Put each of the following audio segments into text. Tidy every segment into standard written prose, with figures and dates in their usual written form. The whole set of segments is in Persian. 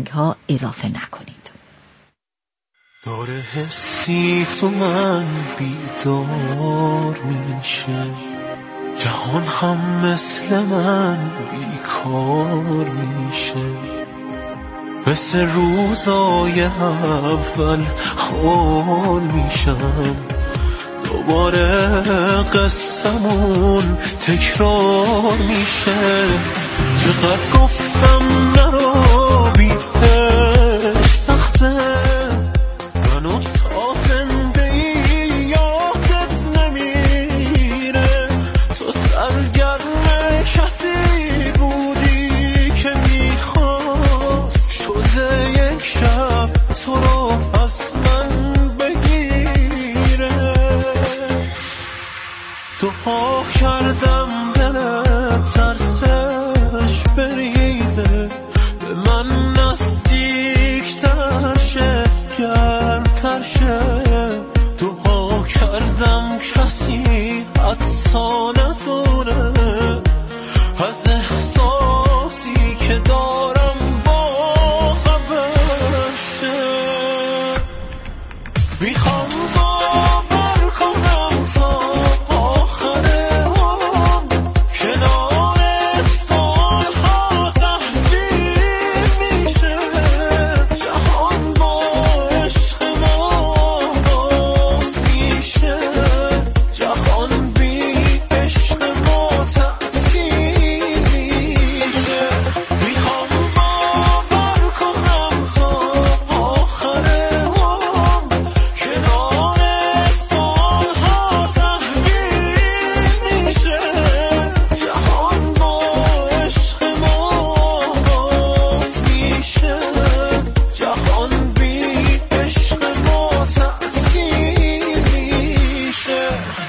آهنگ ها اضافه نکنید. داره حسی تو من بیدار میشه، جهان هم مثل من بیکار میشه، مثل روزای اول حال میشم، دوباره قصمون تکرار میشه. چقدر گفتم نرو بی‌عشق سخته، منو تا زندگی یادت نمیره، تو سرگرم کسی بودی که میخواست شده یک شب تو رو از من بگیره. دعا کردم دلت ترسش بریزه، به من نزدیکتر شه گرمتر شه. دعا کردم کسی حتی ندونه از احساسی که دارم با خبر شه. میخوام باور کنم تا آخر عمر، کنار سالها تحویل میشه، جهان با عشق ما باز میشه، جهان بی عشق ما تعطیل میشه. میخوام باور کنم تا آخر عمر، کنار سالها تحویل میشه، جهان با عشق ما باز میشه، جهان بی عشق ما تعطیل میشه.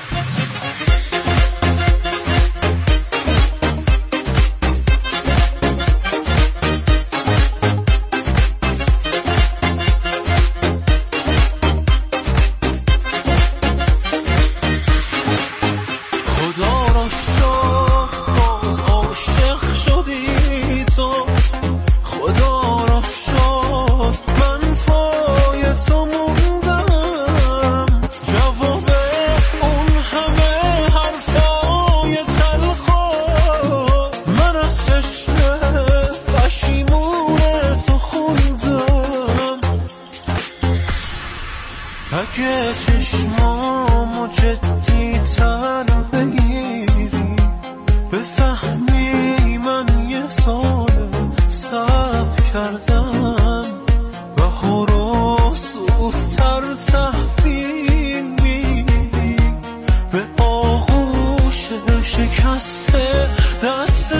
خدا را شکر باز عاشق شدی تو، خدا را شکر من پای تو موندم، جواب اون همه حرفای تلخا من از چشم پشیمون تو خوندم. اگه چشمامو جدی تر بگیری، بفهمی من یه سال صبر کردم، بهار رو زودتر تحویل میدی به آغوش شکسته دست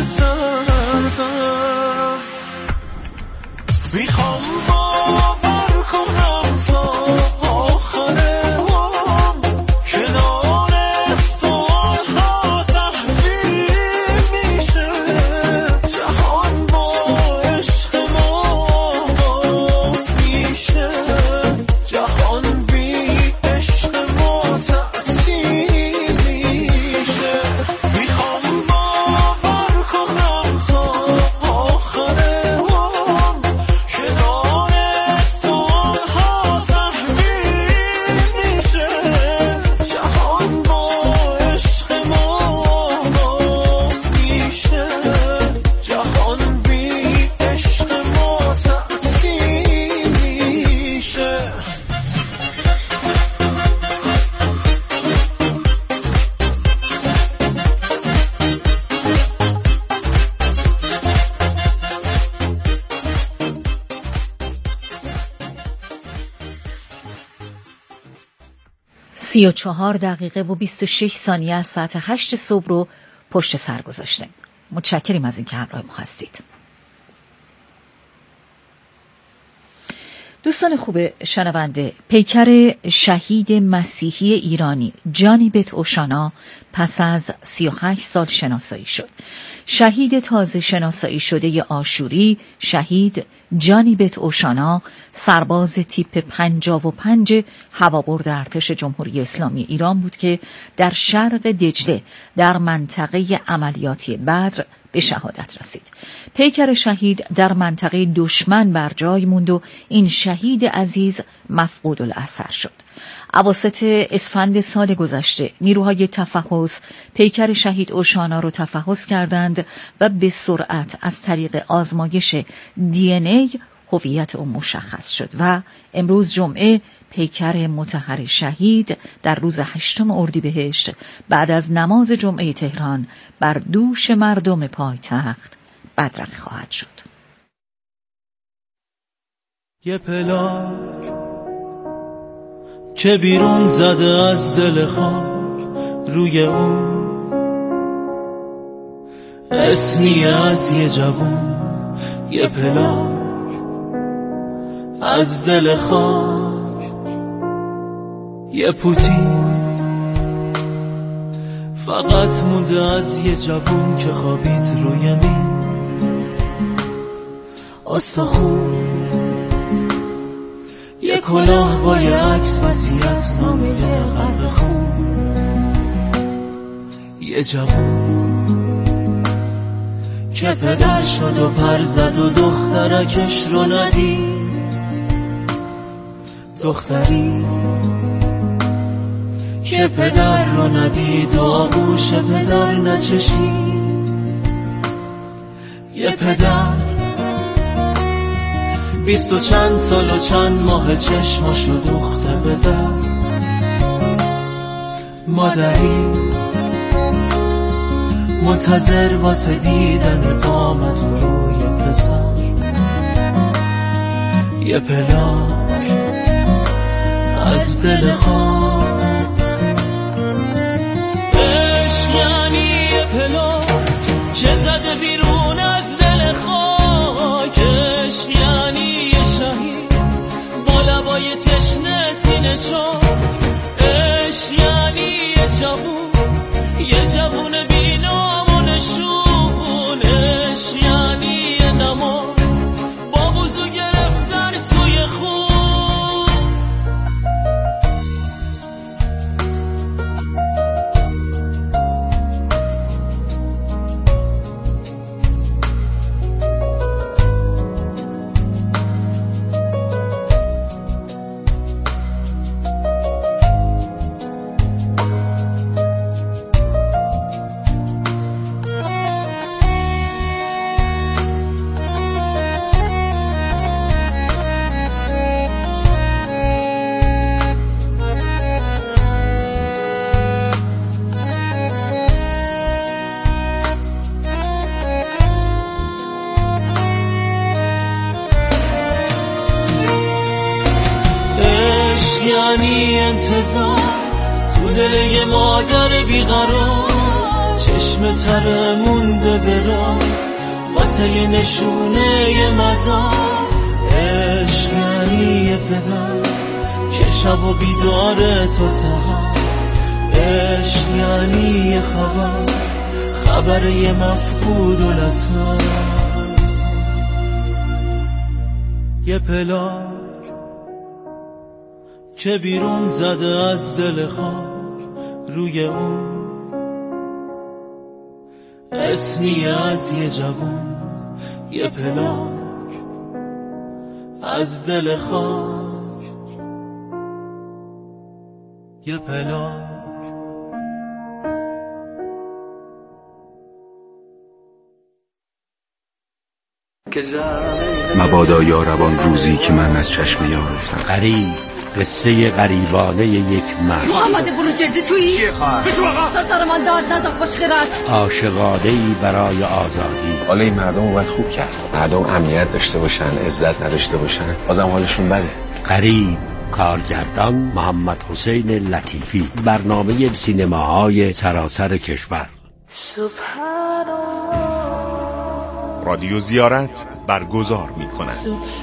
سردم. میخوام باور کنم تا آخر عمر، کنار سالها تحویل میشه، جهان با عشق ما باز میشه، جهان بی عشق ما تعطیل میشه. میخوام باور کنم تا آخر عمر، کنار سالها تحویل میشه، جهان با عشق ما باز میشه، جهان بی عشق ما تعطیل میشه. 34 دقیقه و 26 ثانیه از ساعت 8 صبح رو پشت سر گذاشتیم. متشکریم از اینکه همراه ما هستید. دوستان خوب شنونده، پیکر شهید مسیحی ایرانی جانی بت اوشانا پس از 38 سال شناسایی شد. شهید تازه شناسایی شده آشوری، شهید جانی بت اوشانا، سرباز تیپ 55 هوابرد ارتش جمهوری اسلامی ایران بود که در شرق دجله در منطقه عملیاتی بدر به شهادت رسید. پیکر شهید در منطقه دشمن بر جای موند و این شهید عزیز مفقود الاثر شد. اواسط اسفند سال گذشته نیروهای تفحص پیکر شهید اوشانا رو تفحص کردند و به سرعت از طریق آزمایش DNA هویت او مشخص شد و امروز جمعه پیکر مطهر شهید در روز 8 اردیبهشت بعد از نماز جمعه تهران بر دوش مردم پایتخت بدرقه خواهد شد. یه پلاک که بیرون زده از دل خاک، روی اون اسمی از یه جوون. یه پلاک از دل خاک، یه پوتی فقط مونده از یه جوون که خوابید روی مین استخون. یه کلاه با یه عکس وصیت نامه غرق خون. یه جوون که پدر شد و پر زد و دخترکش رو ندید. دختری که پدر رو ندید و آغوش پدر نچشید. یه پدر 20 و چند سال و چند ماه چشماشو دوخته به در. مادری منتظر واسه دیدن قامت روی پسر. یه پلاک از دل خاک. عشق یعنی یه پلاک که زده بیرون از دل خاک. عشق یعنی یه شهید با لبای تشنه سینه چاک. عشق یعنی یه جوون بی نام و نشون. عشق یعنی یه نماز با وضو گرفتن توی خون. یعنی انتظار تو دل یه مادر بیقرار. چشم تره مونده برا واسه یه نشونه یه مزار. عشق یعنی یه پدر که شب و بیداره تا سهر. عشق یعنی یه خبر یه مفقود الاثر. یه پلاک که بیرون زده از دل خاک، روی اون اسمی از یه جوون. یه پلاک از دل خاک. یه پلاک مبادا یا روان روزی که من از چشم یار افتم. غریب، قصه غریبانه یک مرد. محمد بروجردی تویی؟ چیه خواهر؟ بجو آقا تا سرمان داد نزا خوشخیرت. عاشقانه‌ای برای آزادی. حالا این مردم رو باید خوب کرد. مردم امنیت داشته باشن، عزت نداشته باشن، بازم حالشون بده. غریب، کارگردان محمد حسین لطیفی. برنامه سینماهای سراسر کشور. رادیو زیارت برگزار می‌کند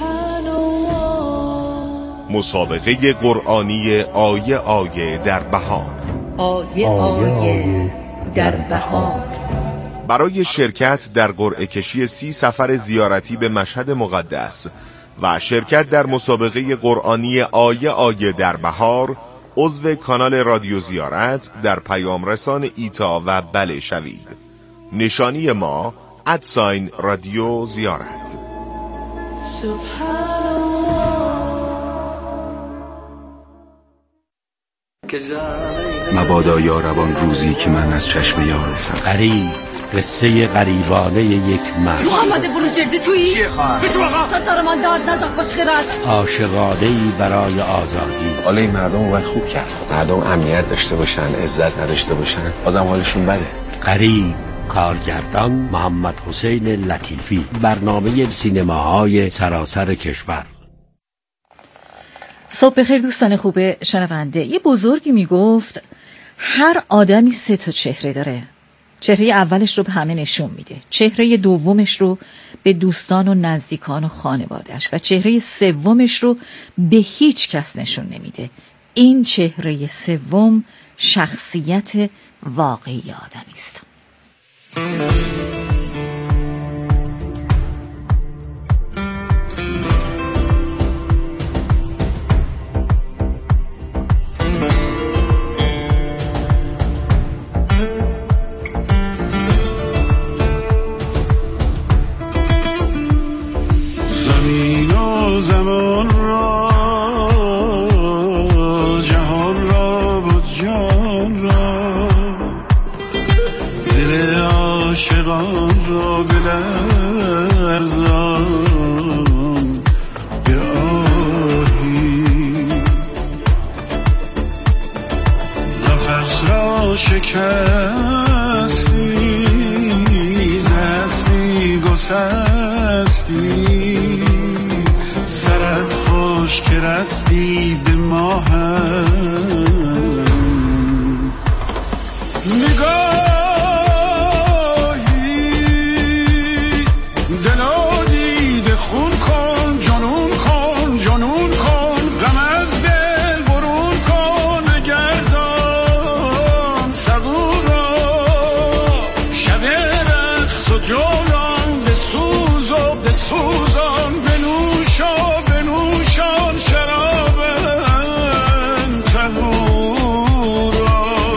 مسابقه قرآنی آیه آیه در بهار. آیه در بهار. برای شرکت در قرعه کشی 30 سفر زیارتی به مشهد مقدس و شرکت در مسابقه قرآنی آیه آیه در بهار، عضو کانال رادیو زیارت در پیام رسان ایتا و بله شوید. نشانی ما رادیو زیارت. مبادا یا روان روزی که من از چشم یار افتم. غریب، قصه غریبانه یک مرد. محمد بروجردی تویی؟ چیه خواهر؟ سر من داد نزن خوشخیرت. عاشقانه‌ای برای آزادی. حالا این مردم رو باید خوب کرد. مردم امنیت داشته باشن، عزت نداشته باشن، بازم حالشون بده. غریب، کارگردان محمد حسین لطیفی. برنامه سینماهای سراسر کشور. صبح بخیر دوستان خوب شنونده. یه بزرگی میگفت هر آدمی 3 چهره داره. چهره اولش رو به همه نشون میده، چهره دومش رو به دوستان و نزدیکان و خانواده‌اش و چهره سومش رو به هیچ کس نشون نمیده. این چهره سوم شخصیت واقعی آدمی است. سرت خوش که رستی به ما هم نگاهی دلو دیده خون کن جنون کن جنون کن غم از دل برون کن نگردان صبور را شب رقص و جولان بسوز و بسوزان بنوش و بنوشان شراب تنورا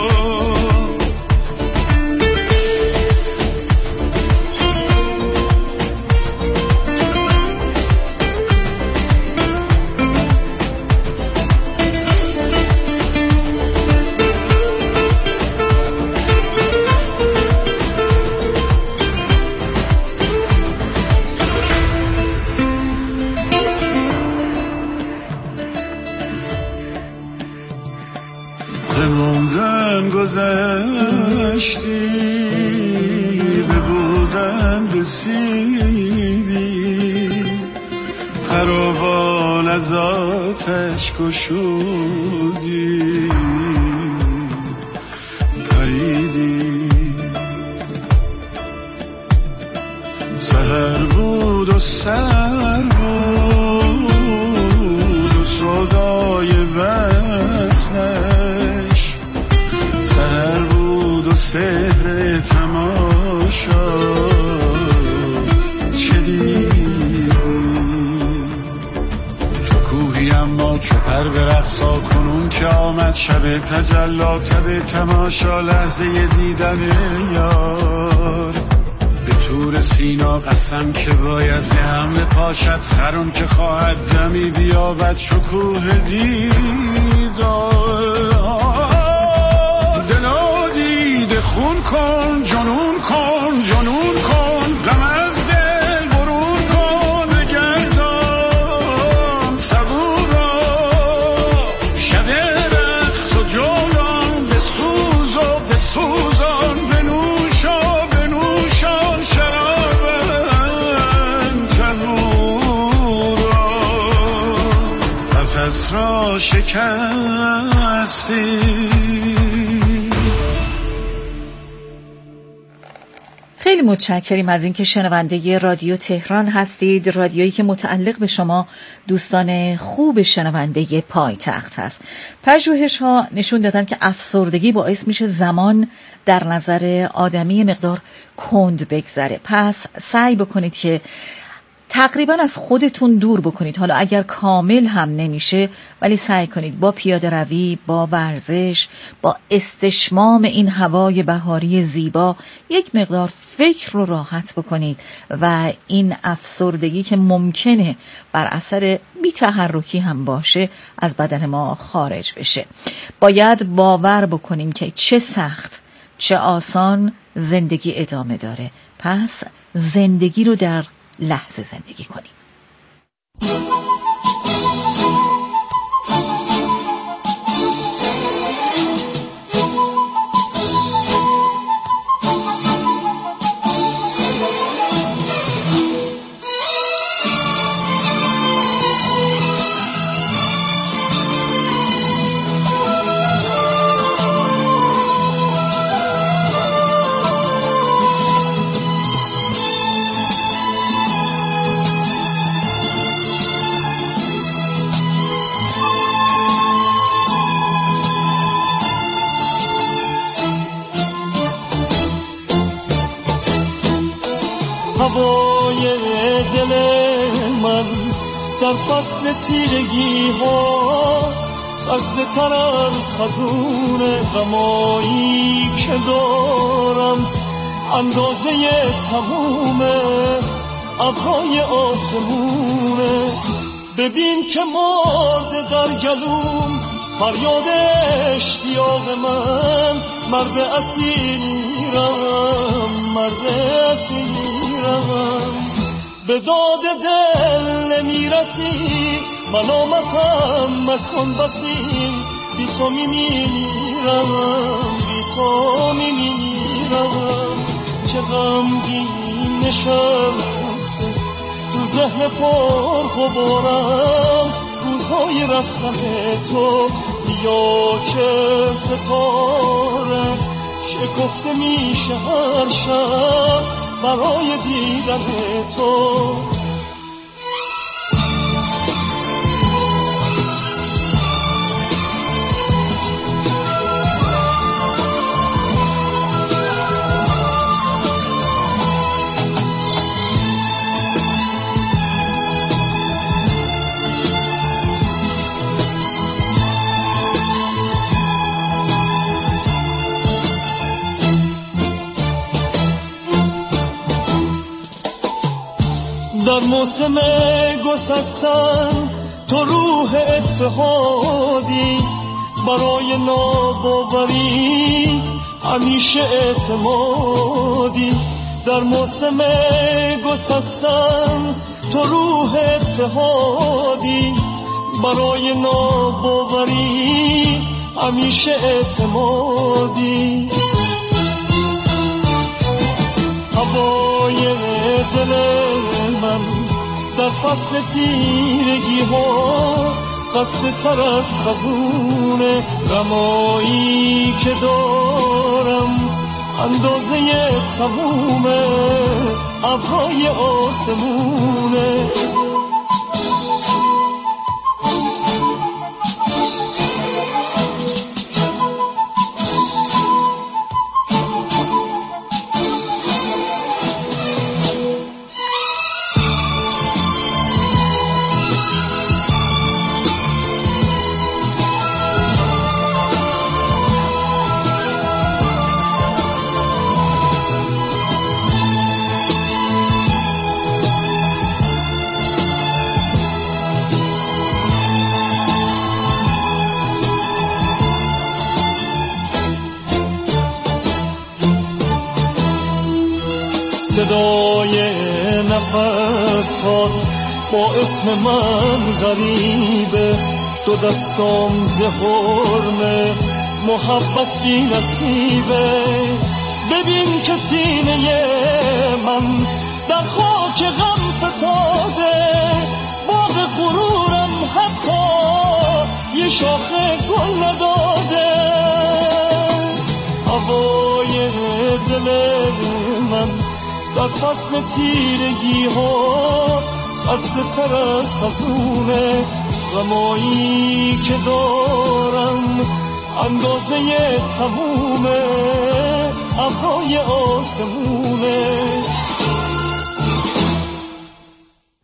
زموندن گذشتی به بودن رسیدی خرابان از آتش گشودی پریدی سحر بود و سر بود و صدای وصلش سحر بود و سحر تماشا چه دیدی تو کوهی اما چو پر به رقصا کنون که آمد شب تجلا تب تماشا لحظه دیدن یار به تور سینا قسم که باید زهم بپاشد هرون که خواهد دمی بیابد شکوه دیدار دلو دیده خون کن جنون کن جنون کن غم از دل برون کن نگردان صبور را شب رقص و جولان بسوز و بسوزان بنوش و بنوشان شراب تنورا قفس را شکستی. خیلی متشکریم از اینکه شنونده رادیو تهران هستید، رادیویی که متعلق به شما دوستان خوب شنونده پایتخت هست. پژوهش‌ها نشون دادن که افسردگی باعث میشه زمان در نظر آدمی مقدار کند بگذره. پس سعی بکنید که تقریبا از خودتون دور بکنید. حالا اگر کامل هم نمیشه ولی سعی کنید با پیاده روی، با ورزش، با استشمام این هوای بهاری زیبا یک مقدار فکر رو راحت بکنید و این افسردگی که ممکنه بر اثر بی‌تحرکی هم باشه از بدن ما خارج بشه. باید باور بکنیم که چه سخت چه آسان زندگی ادامه داره، پس زندگی رو در لحظه زندگی کنیم. هوای دل من در فصل تیرگی ها خسته تر از خزون غمایی که دارم، اندازه تموم ابرهای آسمونه. ببین که مرده در گلوم فریاد اشتیاق من، مرد اسیرم، مرد اسیرم. به داد دل نمیرسی، ملامتم مکن بسی، بی تو میمیرم، بی تو میمیرم. چه غمگین نشسته تو ذهن پر غبارم، روزهای رفتن تو یا که ستاره شکفته میشه هر شب برای دیدن تو. در موسم گسستن تو روح اتحادی، برای ناباوری همیشه اعتمادی. در موسم گسستن تو روح اتحادی، برای ناباوری همیشه اعتمادی. هوای دل من در فصل تیرگی ها خسته تر از خزون غمایی که دارم، اندازه تموم ابرهای آسمونه. صدای نفسات با اسم من غریبه، دو دستام زهرم محبت بی نصیبه. ببین که سینه من در خاک غم فتاده، باغ غرورم حتی یه شاخه گل نداده. هوای دل من در فصل تیرگی ها خسته تر از خزون غمایی که دارم، اندازه تموم ابرهای آسمونه.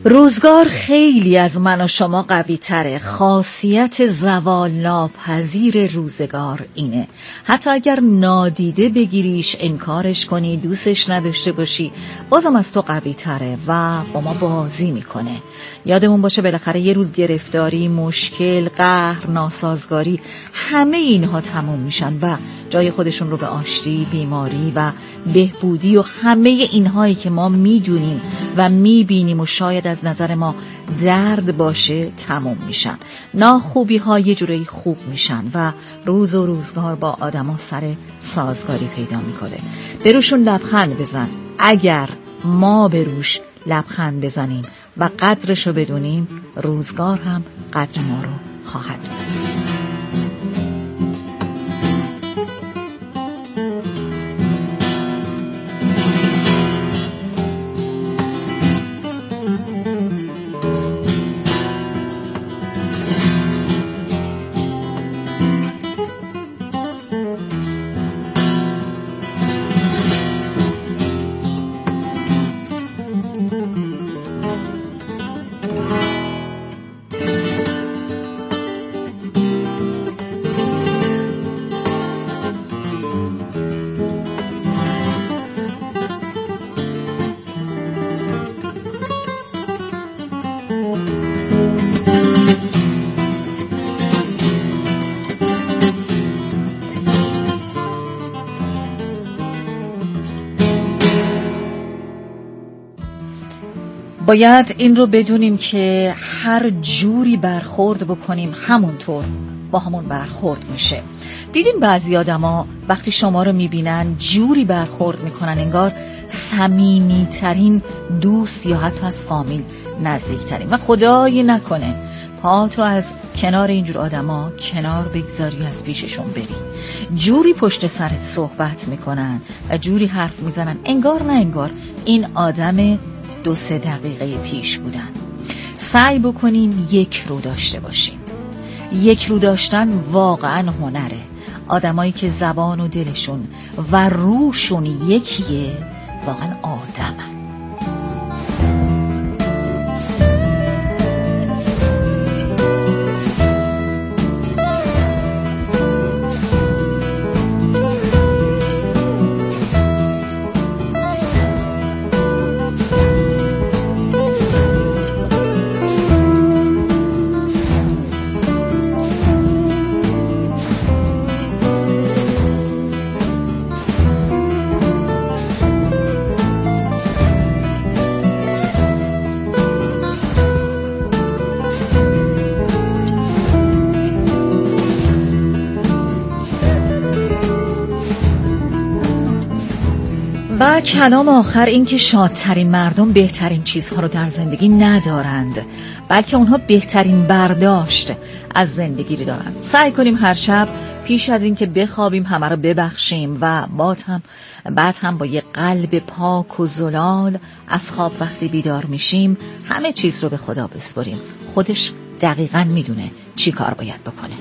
روزگار خیلی از من و شما قوی تره. خاصیت زوال ناپذیر روزگار اینه، حتی اگر نادیده بگیریش، انکارش کنی، دوستش نداشته باشی، بازم از تو قوی تره و با ما بازی میکنه. یادمون باشه بالاخره یه روز گرفتاری، مشکل، قهر، ناسازگاری، همه اینها تموم میشن و جای خودشون رو به آشتی، بیماری و بهبودی و همه اینهایی که ما میدونیم و میبینیم و شاید از نظر ما درد باشه تموم میشن. ناخوبی ها یه جوری خوب میشن و روز و روزگار با آدما سر سازگاری پیدا میکنه. بروشون لبخند بزن. اگر ما بروش لبخند بزنیم و قدرشو بدونیم، روزگار هم قدر ما رو خواهد دونست. باید این رو بدونیم که هر جوری برخورد بکنیم همونطور با همون برخورد میشه. دیدین بعضی آدما وقتی شما رو میبینن جوری برخورد میکنن انگار صمیمی‌ترین دوست یا حتی از فامیل نزدیکترین، و خدایی نکنه پا تو از کنار اینجور آدما کنار بگذاری، از پیششون بری. جوری پشت سرت صحبت میکنن و جوری حرف میزنن انگار نه انگار این آدم 2-3 دقیقه پیش بودن. سعی بکنیم یک رو داشته باشیم. یک رو داشتن واقعا هنره. آدمایی که زبان و دلشون و روشون یکیه واقعا آدمن. و کلام آخر این که شادترین مردم بهترین چیزها رو در زندگی ندارند، بلکه اونها بهترین برداشت از زندگی رو دارند. سعی کنیم هر شب پیش از این که بخوابیم همه رو ببخشیم و بعد هم با یه قلب پاک و زلال از خواب وقتی بیدار میشیم همه چیز رو به خدا بسپاریم. خودش دقیقاً میدونه چی کار باید بکنه.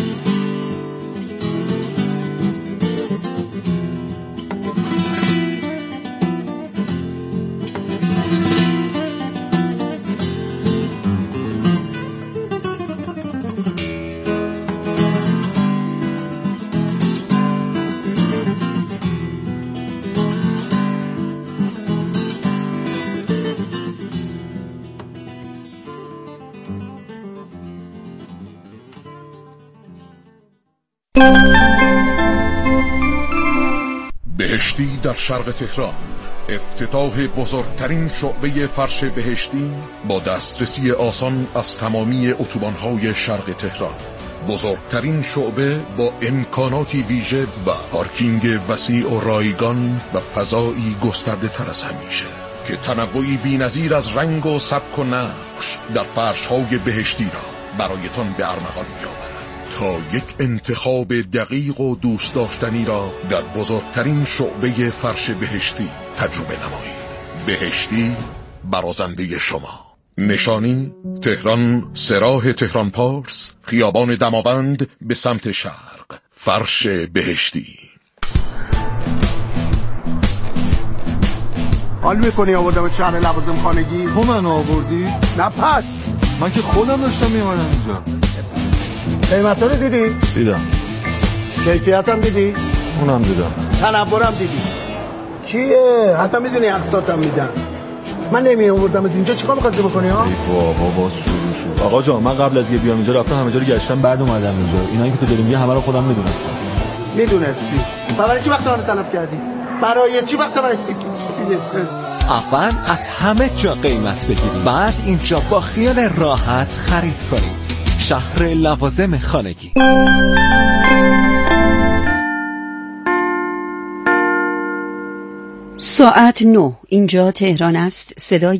بهشتی در شرق تهران، افتتاح بزرگترین شعبه فرش بهشتی با دسترسی آسان از تمامی اتوبان‌های شرق تهران. بزرگترین شعبه با امکاناتی ویژه و پارکینگ وسیع و رایگان و فضایی گسترده تر از همیشه که تنوعی بی‌نظیر از رنگ و سبک و نقش در فرش‌های بهشتی را برایتان به ارمغان می‌آورد تا یک انتخاب دقیق و دوست داشتنی را در بزرگترین شعبه فرش بهشتی تجربه نمایید. بهشتی برازنده شما. نشانی تهران، سراح تهران پارس، خیابان دماوند به سمت شرق. فرش بهشتی. حال میکنی آوردم شهر لوازم خانگی؟ تو منو آوردی؟ نه پس من که خودم داشتم میومدم اینجا. قیمتا رو دیدی؟ دیدم. کیفیتم دیدی؟ اونم دیدم. تنورم دیدی؟ کیه؟ حتی میدونی اقساطم میدن. من نمی آوردم اینجا چیکار می‌خواستی بکنی ها؟ ای بابا باز شروع شد. آقا جان من قبل از بیام اینجا رفتم همه جا رو گشتم بعد اومدم اینجا. اینایی که تو داری میگی همه رو خودم میدونستم. میدونستی؟ برای چی وقت آن تلف کردی؟ برای چی وقت من اول از همه جا قیمت بگیرید، بعد اینجا با خیال راحت خرید کنید. شهر لوازم خانگی. ساعت 9 اینجا تهران است. صدای